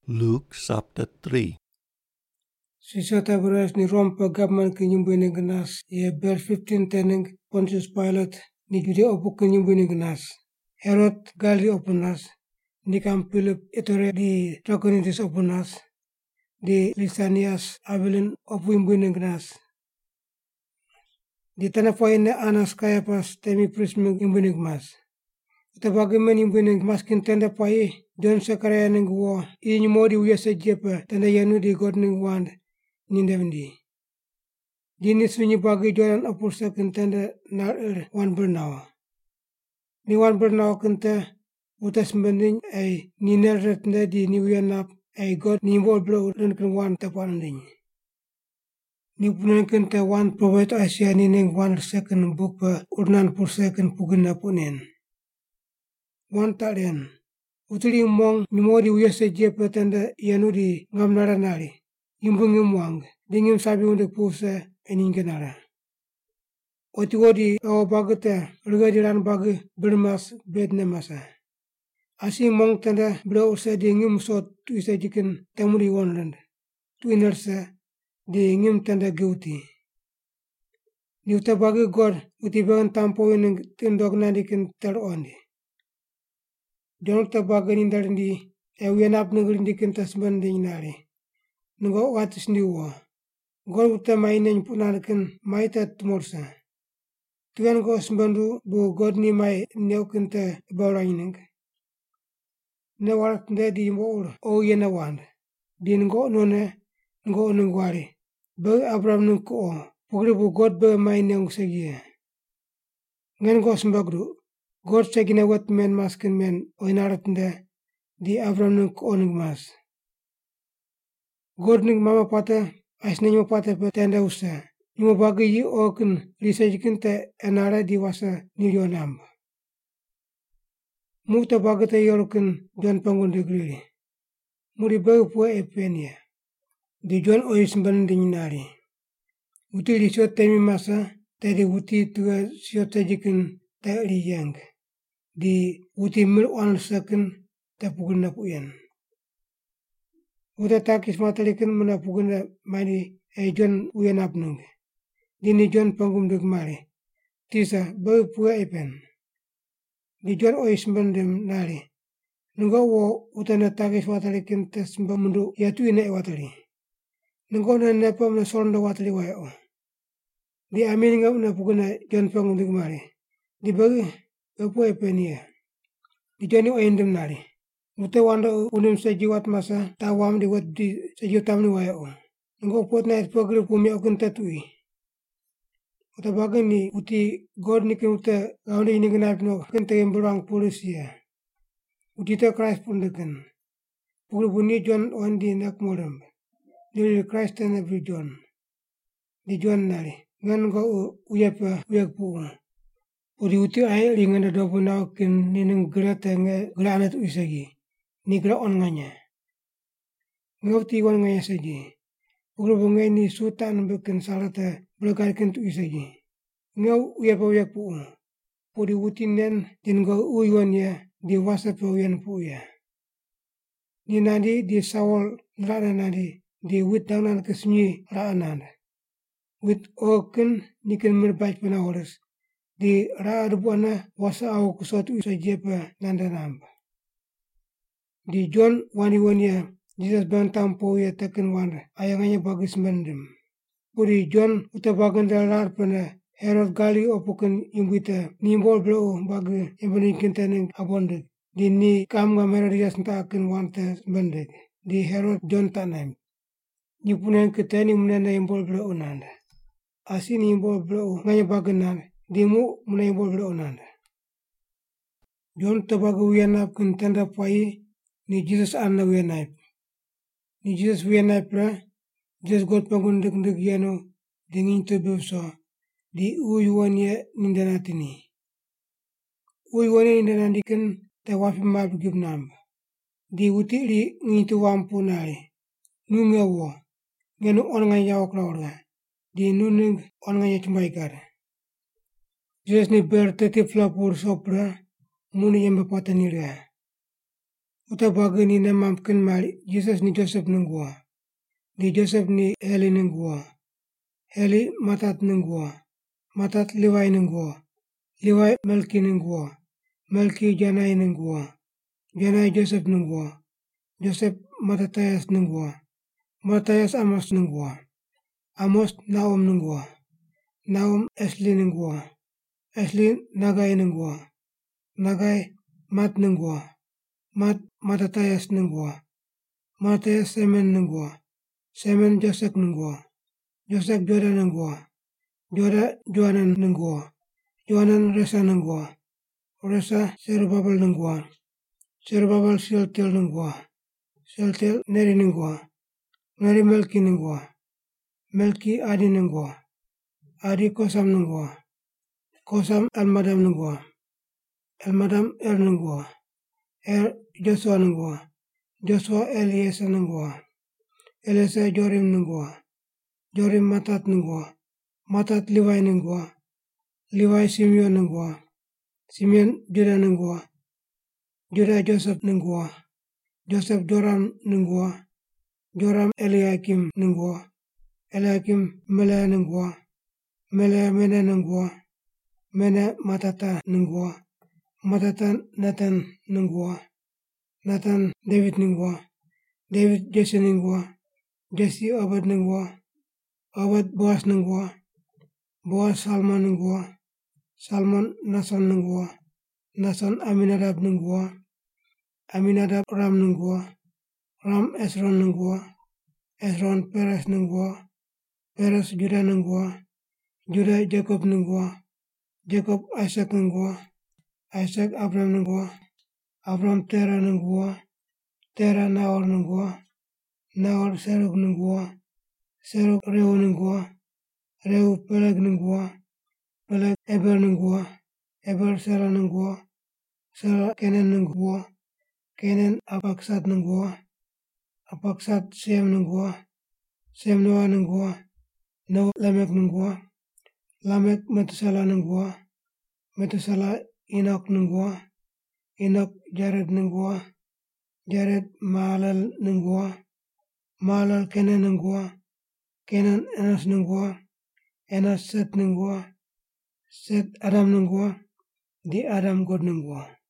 Luke chapter 3. Sisata beras ni rompa government kinyumbini ganas ye ber 15 teneng Pontius Pilate ni Judea opuk kinyumbini ganas. Herod gali opunas ni kam Philip etore di Trachonitis opunas di Lysanias Abilene opuimbini ganas. Di tanah poine Anas Caiaphas temi prismi imbini gmas. Tabagi men imbini maskin tenda pai John Zechariah ning wo inyi modi uyasa jepa tenda yanu di God ning wand nindevendi. Dini sunyi bagi Jordan apursa kentenda nar wan bernawa. Ni wan bernawa kenta utas mending ay ninel retna di ni uyanap ay God ni imbol blo renken wan tapananding. Ni punan kenta wan prophet Isaiah ni ning wan second book pa urnan pursa ken pugin na punen. Wan taren utuli mong ni modi uyasa jepa tenda yanu di ngamnara nari. Imbung imwang dingim sabi unde pursa eningenara. Oti wodi awa bagata rigadiran bagi bermas bedne masa. Asi mong tenda bro ursa dingim sot tuisa jikin temuri wonland. Tuinersa dingim tenda guilty. Ni uta bagi God uti bagan tampo yung tindog na dikin ter ondi. Donok ta bagi nindarindi ewianap nagrindikin tasban ding nari. Ngo watis ni wo. God uta mainen punanakin maita tumorsa. Tuan go sembandu bu God ni mai neukin ta bawraining. Ne warat nde di mo o yena wand. Din ngo none ngo nungwari. Bag Abraham nung ko. Pugri bu God ba mai neung sagiya. Ngen go sembagdu. God sagina wat men maskin men oinarat nde di Abraham nung ko nung mas. God ning mama pata asne nyo pata pa tenda usa. Nyo bagi yi okin lisa jikin ta enara di wasa nilionamba. Muta bagi ta yorokin John pangun degree. Muri bagi po epenia. Di John ois mbaninding nari. Uti lisot temi masa tadi uti tuga siot jikin ta liyang. Di uti mil on sakin ta pugin na puyan. Uta takis matalikin muna pugin na mani John uyanap nung. Dini John pangum degmari. Tisa bagi puga epen. Di John ois mbandem nari. Nunggo wo uta na takis matalikin tas mbamundu yatu ina watali. Nunggo na nepa mna solanda watali wayo. Di amin nga mna pugin na John pangum degmari. Di bagi epu epenia. Di John oyendem nari. Uta wanda unim sa jiwat masa tawam di wat di sa jiwtam ni wayo. Nunggo pot na pagri pumi okun tatui. Uta bagi ni uti God ni kin uta gawdi ini ganap no kenta yang berang polisia. Uti ta Christ pun dekan. Pugri bunyi John ondi nak modem. Dili Christ and every John. Di John nari. Ngan go uyapa uyak puung. Udi uti ay ringan na dobo na kin ninang gerata nga geranat uisagi. Ni gra on nganya. Ngauti wan nganya saji. Pugri bungay ni sultan bekin salata belakar kin tu isagi. Ngau uyapa uyak puung. Pudi uti nen din go uywan ya di wasa pa uyan puya. Ni nadi di sawol rana nadi di wit dangnan kesunyi rana. Wit oken ni kin merbaj panawaras. Di raarbuana wasa aw kusot usa jepa nandanamba. Di John wani Jesus bantampo ya takin wanda ayanganya bagis mendem. Puri John utabagan dalar pana Herod gali opukan imbuita nimbol blo bagi imbanikin taning abonde. Di ni kam nga merarias ntakin wanta mendek. Di Herod John tanam. Ni punan kitani munana imbol blo unanda. Asin imbol blo nganya bagan dimu muna imbol blo unanda. John tabaga uyanap kin tanda pai ni Jesus anna uyanap. Ni Jesus uyanap ra Jesus God pangundak yano dingin to bewso di uyuanya nindanatini. Uyuanya nindanatikan tawafi mab gibnam. Di uti li ngitu wampu nari. Nungawo. Nganu on nganya waklawarga. Di nunung on nganya chumbaikar. Jesus ni ber 30 flapur sopra muni yamba patanira. Uta baga ni namamken mali Jesus ni Joseph nungwa. Di Joseph ni Heli nungwa. Heli Matat nungwa. Matat Levi nungwa. Levi Melki nungwa. Melki Janai nungwa. Janai Joseph nungwa. Joseph Matatayas nungwa. Matatayas Amos nungwa. Amos Naum nungwa. Naum Esli nungwa. Esli Nagai nungwa. Nagai Mat nungwa. Mat Matatayas nungwa. Matatayas Semen nungwa. Semen Joseph nungwa. Joseph Joda nungwa. Joda Joanan nungwa. Joanan Resa nungwa. Resa Serubabel nungwa. Serubabel Shealtiel nungwa. Shealtiel Neri nungwa. Neri Melki nungwa. Melki Adi nungwa. Adi Kosam nungwa. Kosam Almadam nungwa. Almadam Er nungwa. Er Joshua nungwa. Joshua Eliezer nungwa. Eliezer Jorim nungwa. Jorim Matat nungwa. Matat Levi nungwa. Levi Simeon nungwa. Simeon Juda nungwa. Juda Joseph nungwa. Joseph Joram nungwa. Joram Eliakim nungwa. Eliakim Melea nungwa. Melea Mene nungwa. Mene Matata nungwa. Matata Nathan nungwa. Nathan David nungwa. David Jesse nungwa. Jesse Obed nungwa. Obed Boaz nungwa. Boaz Salmon nungwa. Salmon Nason nungwa. Nason Aminadab nungwa. Aminadab Ram nungwa. Ram Esron nungwa. Esron Peres nungwa. Peres Juda nungwa. Juda Jacob nungwa. Jacob Isaac nungwa. Isaac Abraham nungwa. Abraham Tera nungwa. Tera Nahor nungwa. Nahor Serug nungwa. Serug Reu nungwa. Reu Peleg nungwa. Peleg Eber nungwa. Eber Sela nungwa. Sela Kenan nungwa. Kenan Apaksat nungwa. Apaksat Sem nungwa. Sem Noah nungwa. Noah Lamek nungwa. Lamek Metusela nungwa. Metusela Enoch nungwa. Enoch Jared nungwa. Jared Mahalal nungwa. Mahalal Kenan nungwa. Kenan Enos nungwa. Enos Set nungwa. Set Adam nungwa. Di Adam God nungwa.